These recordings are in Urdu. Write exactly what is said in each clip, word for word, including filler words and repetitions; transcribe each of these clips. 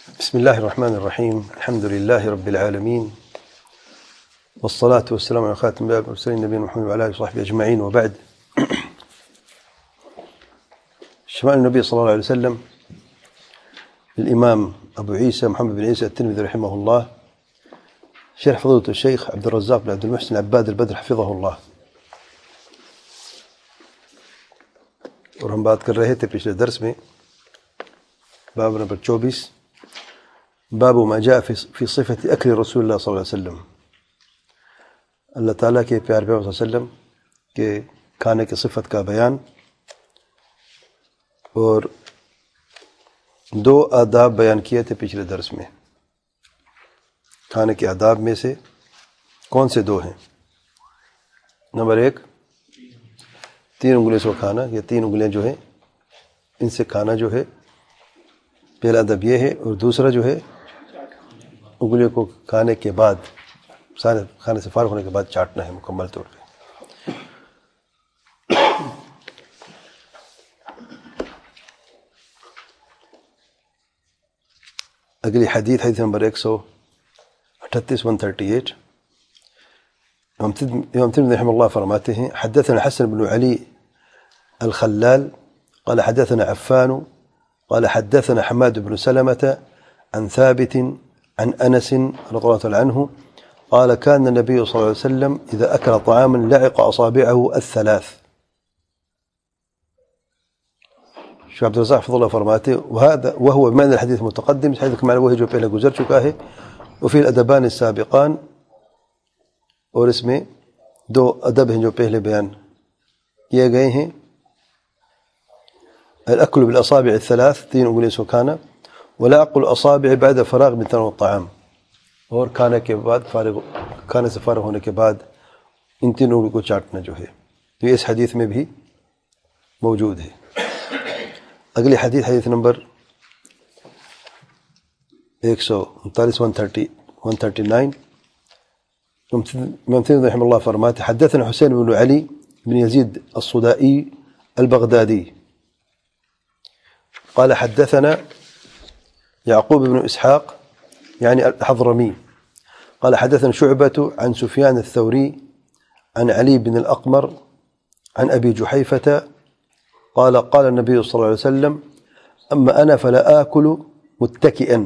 بسم الله الرحمن الرحيم. الحمد لله رب العالمين، والصلاة والسلام على خاتم المرسلين نبينا محمد وعلى آله وصحبه أجمعين، وبعد. شمال النبي صلى الله عليه وسلم للإمام أبو عيسى محمد بن عيسى الترمذي رحمه الله، شرح فضيلة الشيخ عبد الرزاق بن عبد المحسن عباد البدر حفظه الله. اور ہم بات کر رہے تھے پچھلے درس میں باب نمبر چوبیس، باب ما جاء فی صفت اکل رسول اللہ صلی اللہ علیہ وسلم، اللہ تعالیٰ کے پیارے پیغمبر صلی اللہ علیہ وسلم کے کھانے کی صفت کا بیان، اور دو آداب بیان کیے تھے پچھلے درس میں۔ کھانے کے آداب میں سے کون سے دو ہیں؟ نمبر ایک، تین انگلیوں سے کھانا، یہ تین انگلیاں جو ہیں ان سے کھانا جو ہے پہلا ادب یہ ہے، اور دوسرا جو ہے انگلیوں کو کھانے کے بعد، کھانے سے فارغ ہونے کے بعد چاٹنا ہے مکمل طور پہ۔ اگلی حدیث حدیث نمبر ایک سو اٹھتیس ون تھرٹی ایٹ، امام ترمذی رحمہ اللہ فرماتے ہیں: حدثنا حسن بن علي الخلال قال حدثنا عفان قال حدثنا حماد بن سلمة عن ثابت عن أنس رضي الله تعالى عنه قال كان النبي صلى الله عليه وسلم إذا أكل طعاما لعق أصابعه الثلاث۔ شو عبد الرزاق فضل الله فرماته، وهذا وهو بمعنى الحديث المتقدم، حديث معنى وهي جو پہلے گزر چکا ہے، وفي الأدبان السابقان، اور اس میں دو ادب ہیں جو پہلے بیان کیے گئے ہیں: الاکل بالاصابع الثلاث، تین انگلیوں سے کھانا، ولعق الاصابع بعد فراغ من تناول الطعام، اور کھانے کے بعد فارغ کھانے سے فارغ ہونے کے بعد ان تین انگلیوں کو چاٹنا جو ہے، تو یہ اس حدیث میں بھی موجود ہے۔ اگلی حدیث حدیث نمبر ایک سو انتالیس one thirty one thirty nine, امام ترمذی رحمہ اللہ فرماتے: حدثنا حسين بن علي بن يزيد الصدائي البغدادي قال حدثنا يعقوب بن إسحاق يعني الحضرمي قال حدثنا شعبة عن سفيان الثوري عن علي بن الأقمر عن أبي جحيفة قال قال النبي صلى الله عليه وسلم: أما أنا فلا آكل متكئا۔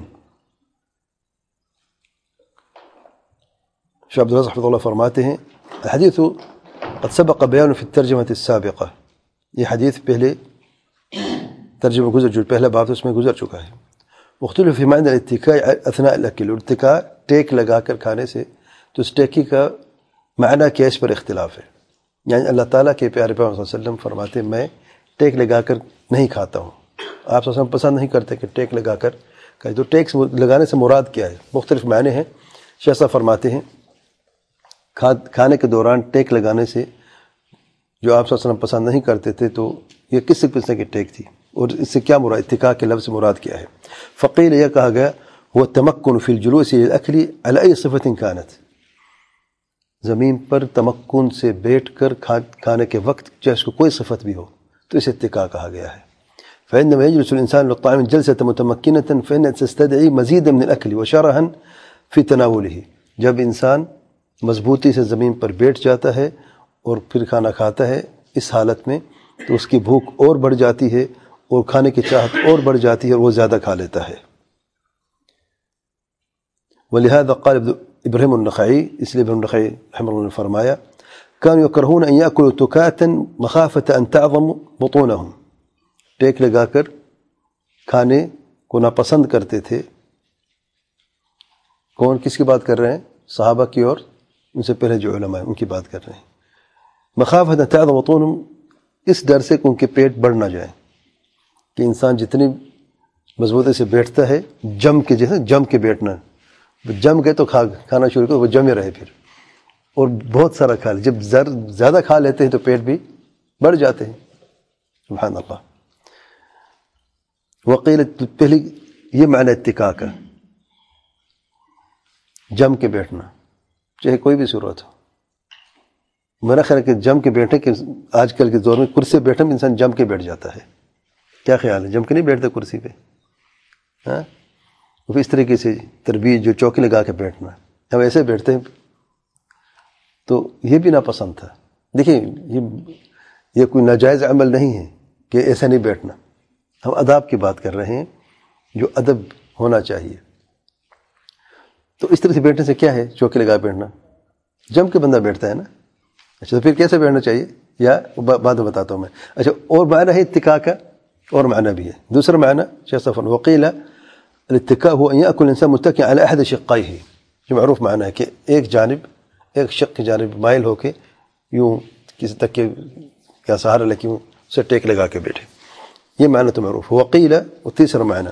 شو عبد الرزاق حفظ الله فرماتے ہیں: الحديث قد سبق بيان في الترجمة السابقة، یہ حدیث پہلے ترجمہ گزر جو پہلا باب اس میں گزر چکا ہے۔ مختلف فی معنی الاتکاء اثناء الاکل، اور اتکاء ٹیک لگا کر کھانے سے، تو اس ٹیکی کا معنی کیا اس پر اختلاف ہے۔ یعنی اللہ تعالیٰ کے پیارے پیغمبر صلی اللہ علیہ وسلم فرماتے ہیں میں ٹیک لگا کر نہیں کھاتا ہوں، آپ صلی اللہ علیہ وسلم پسند نہیں کرتے کہ ٹیک لگا کر کھائے، تو ٹیک لگانے سے مراد کیا ہے؟ مختلف معنی ہیں۔ شیخ صاحب فرماتے ہیں کھانے کے دوران ٹیک لگانے سے جو آپ صلی اللہ علیہ وسلم پسند نہیں کرتے تھے، تو یہ کس قسم کی ٹیک تھی، اور اس سے کیا مراد، اتکاء کے لفظ مراد کیا ہے؟ فقیل، یہ کہا گیا وہ تمکن فی الجلوس للاکل علی ای صفت کانت، زمین پر تمکن سے بیٹھ کر کھانے کے وقت چاہے اس کو کوئی صفت بھی ہو تو اسے اتکاء کہا گیا ہے۔ فإنما يجلس الإنسان للطعام جلسة متمكنة فإنها تستدعي مزيدا من الأكل وشرها في تناوله، جب انسان مضبوطی سے زمین پر بیٹھ جاتا ہے اور پھر کھانا کھاتا ہے اس حالت میں، تو اس کی بھوک اور بڑھ جاتی ہے اور کھانے کی چاہت اور بڑھ جاتی ہے اور وہ زیادہ کھا لیتا ہے۔ ولہذا قال ابراہیم النخعی، اس لیے ابراہیم النخعی رحمہ اللہ نے فرمایا: كانوا يكرهون ان ياكلوا تكاتا مخافة ان تعظم بطونهم، ٹیک لگا کر کھانے کو ناپسند کرتے تھے۔ کون کس کی بات کر رہے ہیں؟ صحابہ کی، اور ان سے پہلے جو علماء ہیں ان کی بات کر رہے ہیں۔ مخافة ان تعظم بطونهم، اس ڈر سے کہ ان کے پیٹ بڑھ نہ جائے، کہ انسان جتنی مضبوطی سے بیٹھتا ہے، جم کے جیسے جم کے بیٹھنا، جم گئے تو کھا کھانا شروع کرو، وہ جمے رہے پھر، اور بہت سارا کھا لے، جب زیادہ کھا لیتے ہیں تو پیٹ بھی بڑھ جاتے ہیں۔ سبحان اللہ۔ وقیل، پہلی یہ معنی اتکاء کا، جم کے بیٹھنا، چاہے کوئی بھی صورت ہو۔ میرا خیال ہے کہ جم کے بیٹھے کہ آج کل کے دور میں کرسی بیٹھے میں انسان جم کے بیٹھ جاتا ہے، کیا خیال ہے؟ جم کے نہیں بیٹھتے کرسی پہ، ہاں پھر اس طریقے سے تربیت جو چوکی لگا کے بیٹھنا، ہم ایسے بیٹھتے ہیں تو یہ بھی ناپسند تھا. دیکھیں یہ یہ کوئی ناجائز عمل نہیں ہے کہ ایسا نہیں بیٹھنا، ہم آداب کی بات کر رہے ہیں جو ادب ہونا چاہیے. تو اس طرح سے بیٹھنے سے کیا ہے چوکی لگا بیٹھنا، جم کے بندہ بیٹھتا ہے نا. اچھا تو پھر کیسے بیٹھنا چاہیے یا بعد میں بتاتا ہوں میں. اچھا اور معنی ہے اتکا کا، اور معنی بھی ہے. دوسرا معنی شیخ صفر وقیل الاتکاء هو ان يأكل الانسان متكئا على احد شقيه، جو معروف معنی ہے کہ ایک جانب ایک شق کی جانب مائل ہو کے یوں کسی تک یا سہارا لے کے اسے ٹیک لگا کے بیٹھے، یہ معنی تو معروف. وقیل اور تیسرا معنی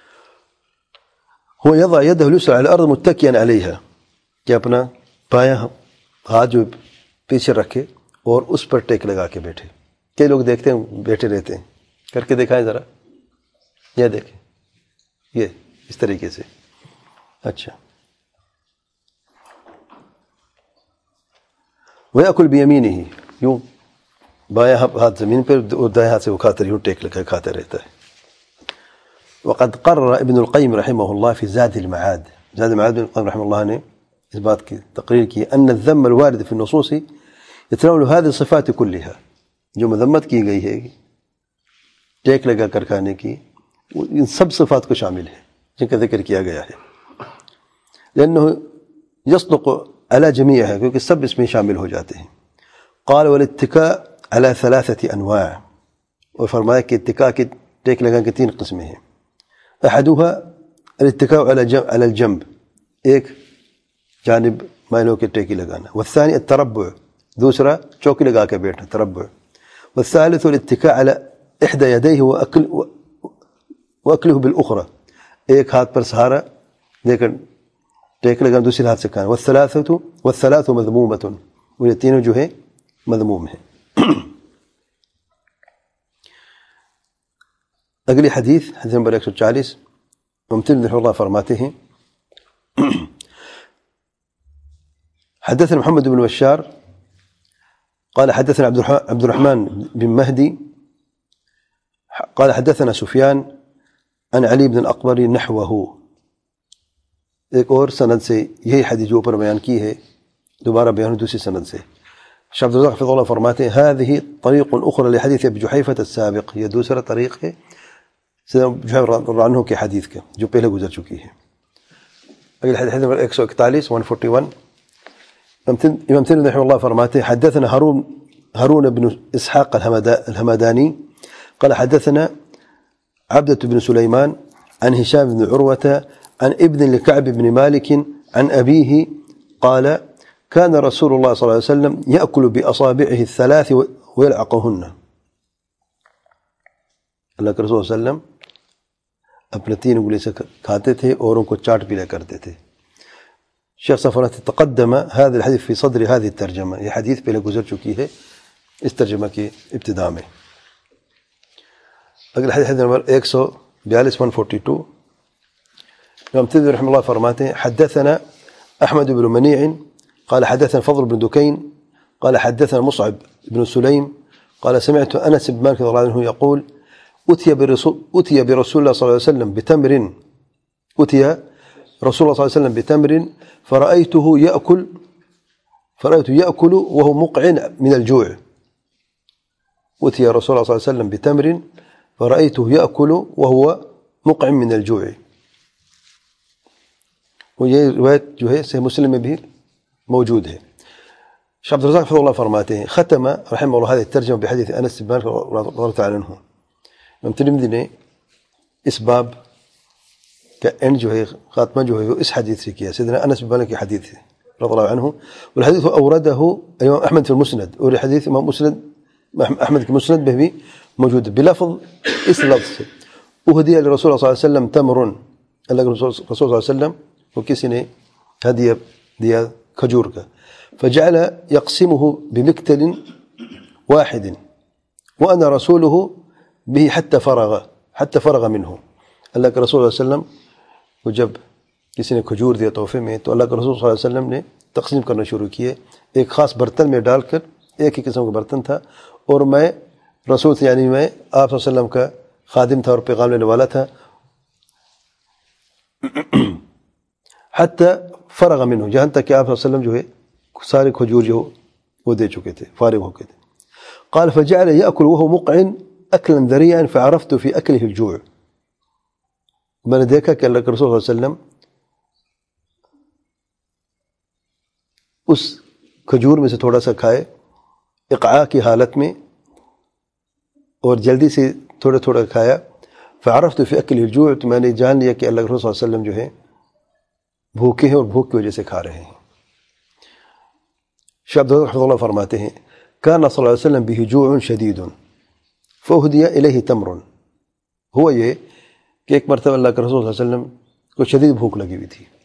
هو يضع يده اليسرى على الارض متكئا عليها، کہ اپنا بایاں ہاتھ جو پیچھے رکھے اور اس پر ٹیک لگا کے بیٹھے. کئی لوگ دیکھتے ہیں بیٹھے رہتے ہیں، کر کے دکھائیں ذرا، یہ دیکھیں یہ اس طریقے سے. اچھا وَيَأْكُلْ بِيَمِينِهِ، یوں بایاں ہاتھ زمین پر اور دائیں ہاتھ سے وہ کھاتے یوں ٹیک لگا کھاتا رہتا ہے. وقد قرر ابن القیم رحمہ اللہ فی زاد المعاد، زاد المعاد ابن القیم رحمہ اللہ نے اس بات کی تقریر کی ان الذم الوارد فی النصوص يتناول هذه الصفات كلها، جو مذمت کی گئی ہے ٹیک لگا کر کھانے کی، ان سب صفات کو شامل ہے جن کا ذکر کیا گیا ہے. لأنه يصدق على جميعها، کیونکہ سب اس میں شامل ہو جاتے ہیں. قال والاتکاء على ثلاثة انواع، اور فرمایا کہ اتکاء کی ٹیک لگا کے تین قسمیں ہیں. احدها الاتکاء على الجنب، ایک جانب مائل ہو کے ٹیکی لگانا. والثاني التربع، دوسرا چوکی لگا کے بیٹھنا تربع. والثالث الاتکاء على احدى يديه واكل واكله بالاخرى، ایک ہاتھ پر سہارا دے کر ٹیک لگانا دوسرے ہاتھ سے کھانا. والثلاثه والثلاث مذمومه، وہ یہ تینوں جو ہے مذموم ہیں. اگلی حدیث حدیث نمبر ایک سو چالیس، ممتن رحمہ اللہ فرماتے ہیں حدثنا محمد بن بشار قال حدثنا عبد الرحمن بن مهدي قال حدثنا سفيان عن علي بن الأقبر نحوه. ایک اور سند سے یہی حدیث جو اوپر بیان کی ہے دوبارہ بیان دوسری سند سے. شیخ عبد الرزاق حفظہ اللہ فرماتے ہیں هذه طريق أخرى لحديث أبي جحيفة السابق، یہ دوسرا طریق ہے سیدنا جحیفہ رضی اللہ عنہ کے حدیث کا جو پہلے گزر چکی ہے. اگلی حدیث نمبر ایک سو اکتالیس ایک سو اکتالیس، امام ترمذی رحمہ اللہ فرماتے ہیں حدثنا هارون هارون بن اسحاق الهمداني قال حدثنا عبدة بن سليمان عن هشام بن عروة عن ابن لكعب بن مالك عن أبيه قال كان رسول الله صلى الله عليه وسلم يأكل بأصابعه الثلاث ويلعقهن. اللہ کے رسول صلی اللہ علیہ وسلم اپنے تین انگلی سے کھاتے تھے اور ان کو چاٹ پیا کرتے تھے. شیخ صفرات تقدم هذا الحديث في صدر هذه الترجمة، یہ حدیث پہلے گزر چکی ہے اس ترجمہ کی ابتداء میں. اگلا حدیث نمبر ایک سو بیالیس ایک سو بائیس، امام ترمذی رحمہ اللہ فرماتے ہیں حدثنا احمد بن منيع قال حدثنا فضل بن دكين قال حدثنا مصعب بن سليم قال سمعت انس بن مالك رضي الله عنه يقول أتي برسول أتي برسول الله صلى الله عليه وسلم بتمر أتي رسول الله صلى الله عليه وسلم بتمر فرأيته يأكل فرأيته يأكل وهو مقع من الجوع. أتي رسول الله صلى الله عليه وسلم بتمر فرأيته يأكل وهو مقع من الجوع. ويہ روایت جو ہے صحیح مسلم میں بھی موجود ہے. شیخ عبد الرزاق حفظہ اللہ فرماتے ہیں ختم رحمہ اللہ هذه الترجمة بحديث انس بن مالك رضي الله تعالى عنه. امام ترمذی نے اس باب کا اینڈ جو ہے خاتمہ جو ہے وہ اس حدیث سے کیا، سیدنا انس بن مالک کی حدیث ہے رضی اللہ عنہ. والحديث اورده امام احمد في المسند، اور حدیث امام مسند احمد کے مسند میں بھی موجود بلفظ اس لفظ سے اهدي لرسول الله صلی اللہ علیہ وسلم تمر، اللہ کے رسول صلی اللہ علیہ وسلم کو کسی نے ہدیہ دیا کھجور کا. فجعل يقسمه بمكتل واحد وانا رسوله به حتى فرغ حتى فرغ منه. اللہ کے رسول صلی اللہ علیہ وسلم کو جب کسی نے کھجور دیا تحفے میں تو اللہ کے رسول صلی اللہ علیہ وسلم نے تقسیم کرنا شروع کیے، ایک خاص برتن میں ڈال کر، ایک ہی قسم کا برتن تھا، اور میں رسول سے یعنی میں آپ صلی اللہ علیہ وسلم کا خادم تھا اور پیغام لینے والا تھا. حتی فرغ منه، جہاں تک کہ آپ صلی اللہ علیہ وسلم جو ہے سارے کھجور جو وہ دے چکے تھے، فارغ ہو کے تھے. قال فجعل يأكل وهو مقعن أكلا ذريعا فعرفت في أكله الجوع. میں نے دیکھا کہ اللہ کے رسول صلی اللہ علیہ وسلم اس کھجور میں سے تھوڑا سا کھائے اقعاء کی حالت میں، اور جلدی سے تھوڑا تھوڑا کھایا. فعرفت في أكله الجوع، تو میں نے جان لیا کہ اللہ کے رسول صلی اللہ علیہ وسلم جو ہے بھوکے ہیں اور بھوک کی وجہ سے کھا رہے ہیں. شیخ عبد الرحمن رحمہ اللہ فرماتے ہیں كان صلی اللہ علیہ وسلم به جوع شدید فأهدي إليه تمر. ہوا یہ کہ ایک مرتبہ اللہ کے رسول صلی اللہ علیہ وسلم کو شدید بھوک لگی ہوئی تھی،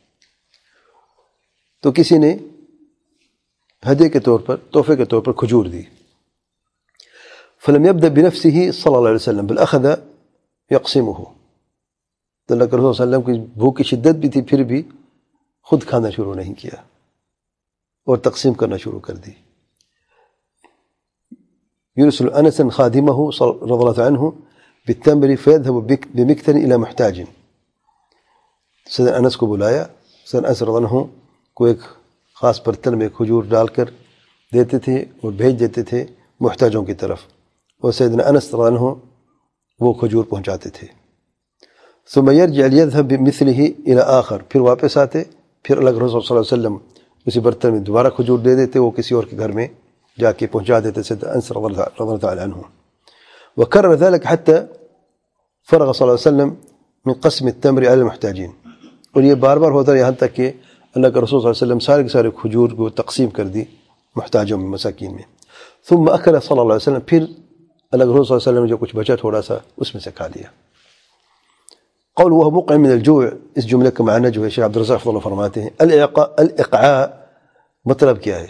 تو کسی نے ہدیے کے طور پر، تحفے کے طور پر کھجور دی. فلم يبدأ بنفسه صلی اللہ علیہ وسلم بل أخذ يقسمه. تو اللہ کے رسول صلی اللہ علیہ وسلم کی بھوک کی شدت بھی تھی، پھر بھی خود کھانا شروع نہیں کیا اور تقسیم کرنا شروع کر دی. يرسل أنسا خادمه رضي الله عنه بالتمر فيذهب بمكتل إلى محتاج. سیدنا انس کو بلایا، سیدنا انس رضی اللہ عنہ کو ایک خاص برتن میں کھجور ڈال کر دیتے تھے اور بھیج دیتے تھے محتاجوں کی طرف، اور سیدنا انس رضی اللہ عنہ وہ کھجور پہنچاتے تھے. ثم يرجع ليذهب بمثله إلى آخر، پھر واپس آتے، پھر اللہ کے رسول صلی اللہ علیہ وسلم اسی برتن میں دوبارہ کھجور دے دیتے، وہ کسی اور کے گھر میں جا کے پہنچا دیتے سیدنا انس رضی اللہ تعالی عنہ. وكرر ذلك حتى فرغ صلی اللہ علیہ وسلم من قسم التمر على المحتاجين. اور یہ بار بار ہوتا ہے یہاں تک کہ اللہ کے رسول صلی اللہ علیہ وسلم سارے کے سارے کھجور کو تقسیم کر دی محتاجوں میں، مساکین میں. ثم اکل صلی اللہ علیہ وسلم، پھر اللہ کے رسول صلی اللہ علیہ وسلم جو کچھ بچا تھوڑا سا اس میں سے کھا لیا. قول وہ مقع من الجوع، اس جملے کا معنی جو ہے شیخ عبد الرزاق اللہ فرماتے ہیں الاقعاء. الاقعاء مطلب کیا ہے؟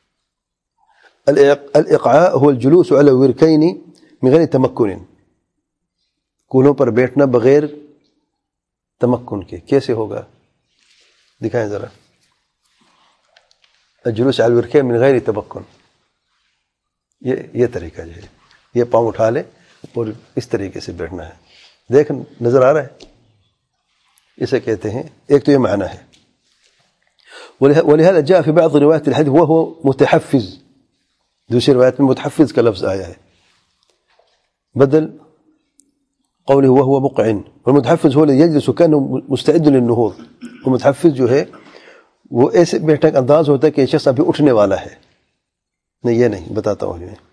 الاقعاء هو الجلوس على وركين من غير تمكن، کولوں پر بیٹھنا بغیر تمکن کے. کیسے ہوگا؟ دکھائیں ذرا. الجلوس على الوركين من غير تمكن، یہ یہ طریقہ جو ہے، یہ پاؤں اٹھا لے اور اس طریقے سے بیٹھنا ہے. دیکھ نظر آ رہا ہے؟ اسے کہتے ہیں، ایک تو یہ معنی ہے. ولهذا جاء في بعض روايات الحديث وهو متحفز، دوسری روایت میں متحفز کا لفظ آیا ہے بدل قوله وهو مقعن. والمتحفز هو الذي يجلس كأنه مستعد للنهوض. ومتحفز جو ہے وہ ایسے بیٹھنے کا انداز ہوتا ہے کہ شخص ابھی اٹھنے والا ہے. نہیں یہ نہیں بتاتا ہوں میں.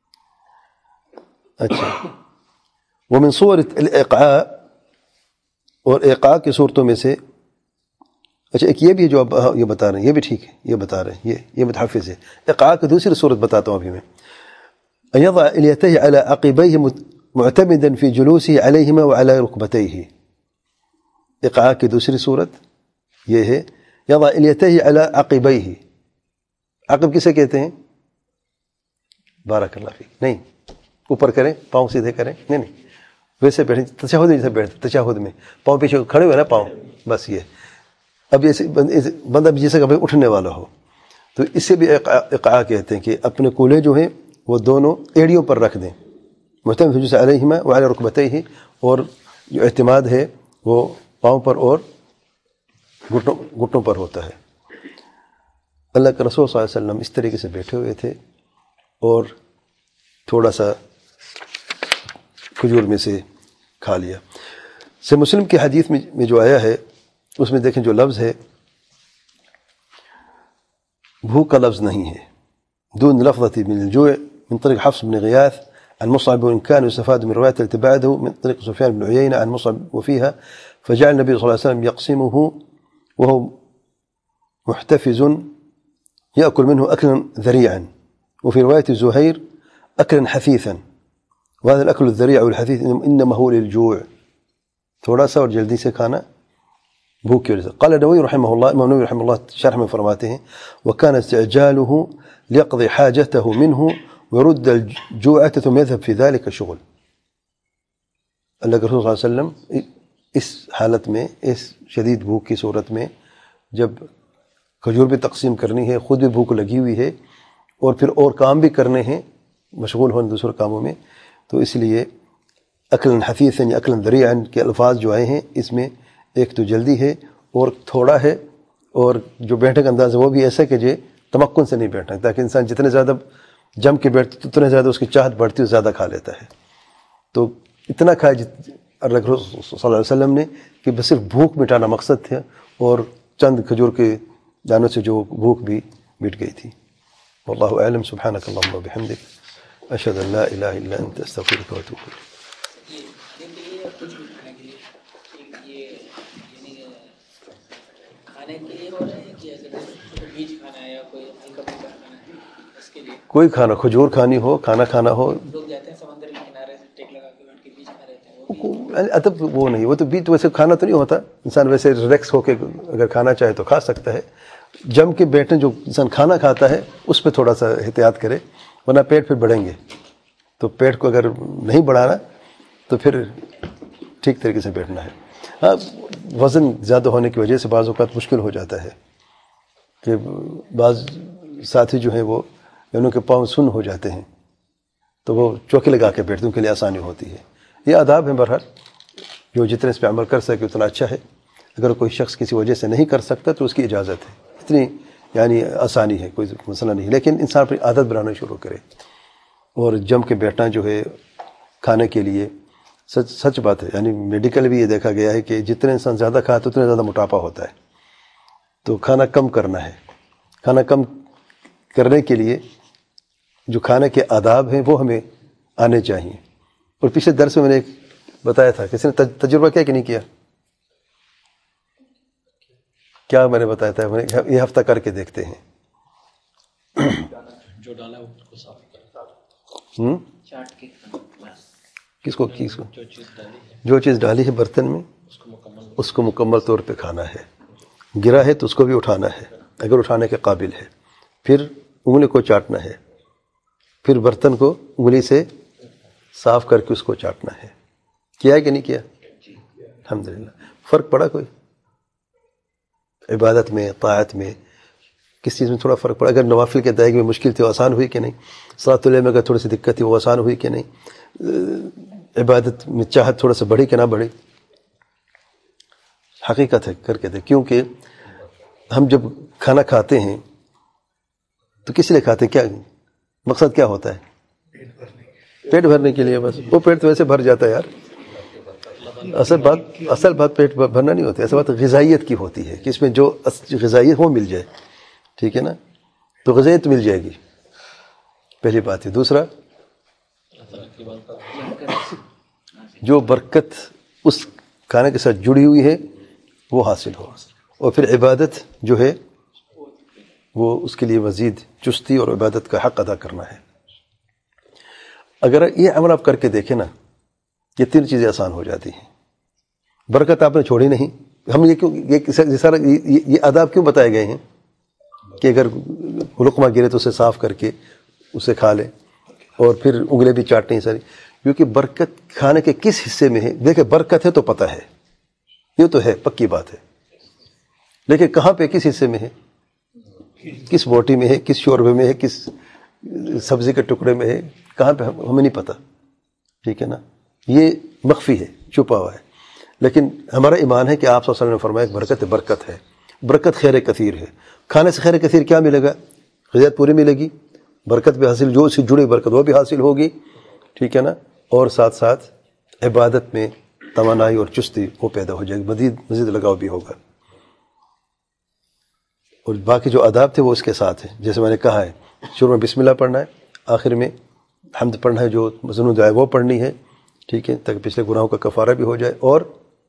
اچھا، ومن صور الاقعاء، اور اقعاء کی صورتوں میں سے، اچھا ایک یہ بھی جو اب یہ بتا رہے ہیں، یہ بھی ٹھیک ہے، یہ بتا رہے ہیں، یہ یہ متحفظ ہے. اقعاء کی دوسری صورت بتاتا ہوں ابھی میں. ان يضع اليتيه على عقبيه معتمدا في جلوسه عليهما وعلى ركبتيه. اقعاء کی دوسری صورت یہ ہے يضع اليتيه على عقبيه. عقب کسے کہتے ہیں؟ بارک اللہ فیک. نہیں اوپر کریں، پاؤں سیدھے کریں، نہیں نہیں ویسے بیٹھیں، تشہد میں جیسے بیٹھتے، تشہد میں پاؤں پیچھے کھڑے ہوئے نا پاؤں، بس یہ. اب ایسے بندہ بھی جیسے کہ اٹھنے والا ہو، تو اس سے بھی اقعاء کہتے ہیں کہ اپنے کولے جو ہیں وہ دونوں ایڑیوں پر رکھ دیں، محتمل جیسے علیہما وعلی رکبتیہ، اور جو اعتماد ہے وہ پاؤں پر اور گھٹنوں گھٹنوں پر ہوتا ہے. اللہ کے رسول صلی اللہ علیہ وسلم اس طریقے سے بیٹھے ہوئے تھے اور تھوڑا سا کھجور میں سے کھا لیا. سے مسلم کی حدیث میں جو آیا ہے اس میں دیکھیں جو لفظ ہے بھوک کا لفظ نہیں ہے. دون لفظة من الجوع من طريق حفص بن غياث عن مصعب، وإن كان يستفاد من رواية التي بعده من طريق سفيان بن عيينة عن مصعب وفيها فجعل النبي صلى الله عليه وسلم يقسمه وهو محتفز يأكل منه أكلا ذريعا، وفي رواية زهير أكلا حثيثا. وهذا الأكل الذريع والحثيث إنما هو للجوع، تھوڑا سا اور جلدی سے کھانا بھوک کی وجہ سے. قال النووي رحمه الله، امام النووي رحمه الله شرح میں فرماتے ہیں وكان استعجاله ليقضي حاجته منه ويرد الجوعة ثم يذهب في ذلك الشغل. اللہ کے رسول صلی اللہ علیہ وسلم اس حالت میں، اس شدید بھوک کی صورت میں، جب کھجور بھی تقسیم کرنی ہے، خود بھی بھوک لگی ہوئی ہے اور پھر اور کام بھی کرنے ہیں، مشغول ہونے دوسرے کاموں میں، تو اس لیے اکلاً حثیثاً یا اکلاً ذریعاً کے الفاظ جو آئے ہیں اس میں ایک تو جلدی ہے اور تھوڑا ہے، اور جو بیٹھنے کا انداز ہے وہ بھی ایسا کہ جو تمکن سے نہیں بیٹھنا، تاکہ انسان جتنے زیادہ جم کے بیٹھتے اتنے زیادہ اس کی چاہت بڑھتی ہے، زیادہ کھا لیتا ہے. تو اتنا کھایا جت اللہ صلی اللہ علیہ وسلم نے کہ بس صرف بھوک مٹانا مقصد تھا، اور چند کھجور کے دانوں سے جو بھوک بھی مٹ گئی تھی. واللہ اعلم. سبحانک اللہم وبحمدک، اشہد ان لا الہ الا انت، استغفرک واتوب الیک. کوئی کھانا، کھجور کھانی ہو، کھانا کھانا ہو، لوگ جاتے ہیں سمندر کے کنارے سے ٹیک لگا کے بیٹھ کے بیچ کھا رہتے ہیں، ادب وہ نہیں، وہ تو بیچ ویسے کھانا تو نہیں ہوتا. انسان ویسے ریلیکس ہو کے اگر کھانا چاہے تو کھا سکتا ہے. جم کے بیٹھنے جو انسان کھانا کھاتا ہے اس پہ تھوڑا سا احتیاط کرے، ورنہ پیٹ پھر بڑھیں گے. تو پیٹ کو اگر نہیں بڑھانا تو پھر ٹھیک طریقے سے بیٹھنا ہے. ہاں، وزن زیادہ ہونے کی وجہ سے بعض اوقات مشکل ہو جاتا ہے کہ بعض ساتھی جو ہیں وہ ان کے پاؤں سن ہو جاتے ہیں، تو وہ چوکے لگا کے بیٹھتے ہیں، ان کے لیے آسانی ہوتی ہے. یہ آداب ہیں، بہرحال جو جتنے اس پہ عمل کر سکے اتنا اچھا ہے. اگر کوئی شخص کسی وجہ سے نہیں کر سکتا تو اس کی اجازت ہے، اتنی یعنی آسانی ہے، کوئی مسئلہ نہیں. لیکن انسان اپنی عادت بنانا شروع کرے. اور جم کے بیٹھنا جو ہے کھانے کے لیے سچ سچ بات ہے، یعنی میڈیکل بھی یہ دیکھا گیا ہے کہ جتنے انسان زیادہ کھاتا اتنا زیادہ موٹاپا ہوتا ہے. تو کھانا کم کرنا ہے. کھانا کم کرنے کے لیے جو کھانے کے آداب ہیں وہ ہمیں آنے چاہیے. اور پچھلے درس میں میں نے ایک بتایا تھا، کسی نے تجربہ کیا کہ نہیں کیا؟ کیا میں نے بتایا تھا؟ یہ ہفتہ کر کے دیکھتے ہیں. جو ڈالا ہے اس کو صاف کرتا ہوں چاٹ کے کس کو کس کو جو چیز ڈالی ہے جو چیز ڈالی ہے برتن میں اس کو مکمل اس کو مکمل طور پہ کھانا ہے. گرا ہے تو اس کو بھی اٹھانا ہے اگر اٹھانے کے قابل ہے. پھر انگلی کو چاٹنا ہے. پھر برتن کو انگلی سے صاف کر کے اس کو چاٹنا ہے. کیا ہے کہ نہیں کیا؟ الحمدللہ. فرق پڑا کوئی عبادت میں، طاعت میں، کس چیز میں تھوڑا فرق پڑا؟ اگر نوافل کے ادائیگی میں مشکل تھی وہ آسان ہوئی کہ نہیں؟ صلاۃ اللیل میں اگر تھوڑی سی دقت تھی وہ آسان ہوئی کہ نہیں؟ عبادت میں چاہت تھوڑا سا بڑھی کہ نہ بڑھی؟ حقیقت ہے کر کے دے. کیونکہ ہم جب کھانا کھاتے ہیں تو کس لیے کھاتے ہیں؟ کیا مقصد کیا ہوتا ہے؟ پیٹ بھرنے کے لیے. بس وہ پیٹ تو ویسے بھر جاتا ہے یار. اصل بات اصل بات پیٹ بھرنا نہیں ہوتی، اصل بات غذائیت کی ہوتی ہے کہ اس میں جو غذائیت وہ مل جائے. ٹھیک ہے نا؟ تو غذائیت مل جائے گی، پہلی بات ہے. دوسرا، جو برکت اس کھانے کے ساتھ جڑی ہوئی ہے وہ حاصل ہو. اور پھر عبادت جو ہے وہ اس کے لیے مزید چستی اور عبادت کا حق ادا کرنا ہے. اگر یہ عمل آپ کر کے دیکھیں نا، یہ تین چیزیں آسان ہو جاتی ہیں. برکت آپ نے چھوڑی نہیں. ہم یہ کیوں یہ سارا یہ آداب کیوں بتائے گئے ہیں کہ اگر لقمہ گرے تو اسے صاف کر کے اسے کھا لے، اور پھر انگلیں بھی چاٹنی ساری. کیونکہ برکت کھانے کے کس حصے میں ہے؟ دیکھیں، برکت ہے تو پتہ ہے، یہ تو ہے پکی بات ہے. لیکن کہاں پہ، کس حصے میں ہے؟ کس بوٹی میں ہے، کس شوربے میں ہے، کس سبزی کے ٹکڑے میں ہے، کہاں پہ ہمیں نہیں پتہ. ٹھیک ہے نا؟ یہ مخفی ہے، چھپا ہوا ہے. لیکن ہمارا ایمان ہے کہ آپ صلی اللہ علیہ وسلم نے فرمایا کہ برکت ہے، برکت ہے. برکت خیر کثیر ہے. کھانے سے خیر کثیر کیا ملے گا؟ غذائیت پوری ملے گی، برکت بھی حاصل، جو اس سے جڑی برکت وہ بھی حاصل ہوگی. ٹھیک ہے نا؟ اور ساتھ ساتھ عبادت میں توانائی اور چستی وہ پیدا ہو جائے گی، مزید مزید لگاؤ بھی ہوگا. اور باقی جو آداب تھے وہ اس کے ساتھ ہیں. جیسے میں نے کہا ہے، شروع میں بسم اللہ پڑھنا ہے، آخر میں حمد پڑھنا ہے، جو مصنوع دعائیں وہ پڑھنی ہے. ٹھیک ہے، تاکہ پچھلے گناہوں کا کفارہ بھی ہو جائے. اور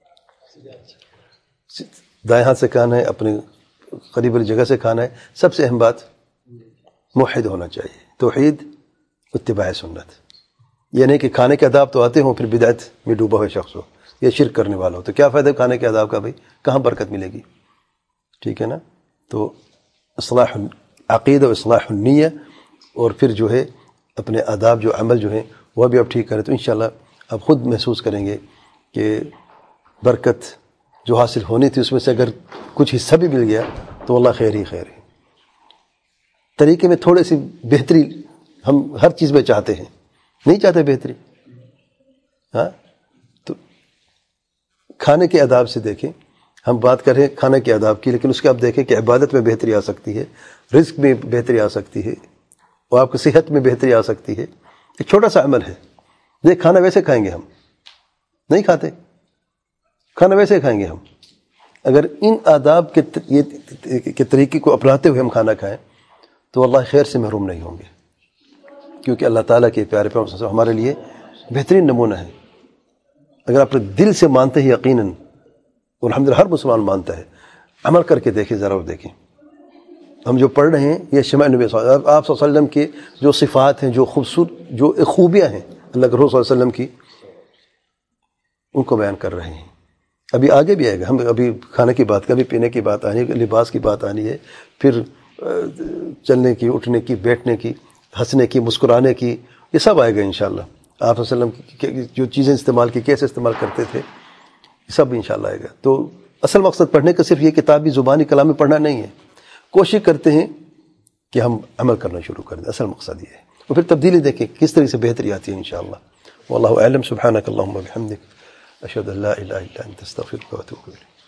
دائیں ہاتھ سے کھانا ہے، اپنے قریب والی جگہ سے کھانا ہے. سب سے اہم بات موحد ہونا چاہیے. توحید، اتباع سنت. یہ نہیں کہ کھانے کے آداب تو آتے ہوں پھر بدعت میں ڈوبا ہوئے شخص ہو یا شرک کرنے والا ہو. تو کیا فائدہ کھانے کے آداب کا بھائی؟ کہاں برکت ملے گی؟ ٹھیک ہے نا؟ تو اصلاح عقیدہ و اصلاح النیہ، اور پھر جو ہے اپنے آداب جو عمل جو ہیں وہ بھی آپ ٹھیک کریں تو انشاءاللہ آپ خود محسوس کریں گے کہ برکت جو حاصل ہونی تھی اس میں سے اگر کچھ حصہ بھی مل گیا تو اللہ خیر ہی خیر ہے. طریقے میں تھوڑی سی بہتری ہم ہر چیز میں چاہتے ہیں، نہیں چاہتے بہتری؟ ہاں، تو کھانے کے آداب سے دیکھیں ہم بات کر رہے ہیں کھانے کے آداب کی، لیکن اس کے آپ دیکھیں کہ عبادت میں بہتری آ سکتی ہے، رزق میں بہتری آ سکتی ہے، اور آپ کی صحت میں بہتری آ سکتی ہے. ایک چھوٹا سا عمل ہے. دیکھ کھانا ویسے کھائیں گے ہم نہیں کھاتے، کھانا ویسے کھائیں گے ہم. اگر ان آداب کے یہ کے طریقے کو اپناتے ہوئے ہم کھانا کھائیں تو اللہ خیر سے محروم نہیں ہوں گے، کیونکہ اللہ تعالیٰ کے پیارے پیغمبر صلی اللہ علیہ وسلم ہمارے لیے بہترین نمونہ ہے. اگر آپ دل سے مانتے ہیں یقیناً، اور الحمدللہ ہر مسلمان مانتا ہے، عمل کر کے دیکھیں، ضرور دیکھیں. ہم جو پڑھ رہے ہیں یہ شمائل نبی صلی اللہ علیہ وسلم، آپ صلی اللہ علیہ وسلم کے جو صفات ہیں، جو خوبصورت جو خوبیاں ہیں اللہ کے رسول صلی اللہ علیہ وسلم کی، ان کو بیان کر رہے ہیں. ابھی آگے بھی آئے گا، ہم ابھی کھانے کی بات، کبھی پینے کی بات آنی ہے، لباس کی بات آنی ہے، پھر چلنے کی، اٹھنے کی، بیٹھنے کی، ہنسنے کی، مسکرانے کی، یہ سب آئے گا انشاءاللہ. آپ صلی اللہ علیہ وسلم کی جو چیزیں استعمال کی، کیسے استعمال کرتے تھے، یہ سب انشاءاللہ آئے گا. تو اصل مقصد پڑھنے کا صرف یہ کتابی زبانی کلام میں پڑھنا نہیں ہے، کوشش کرتے ہیں کہ ہم عمل کرنا شروع کر دیں. اصل مقصد یہ ہے، اور پھر تبدیلی دیکھیں کس طرح سے بہتری آتی ہے انشاءاللہ. واللہ اعلم. سبحانک اللہم و بحمدک، اشہد ان لا الہ الا انت، استغفرک و اتوب الیک.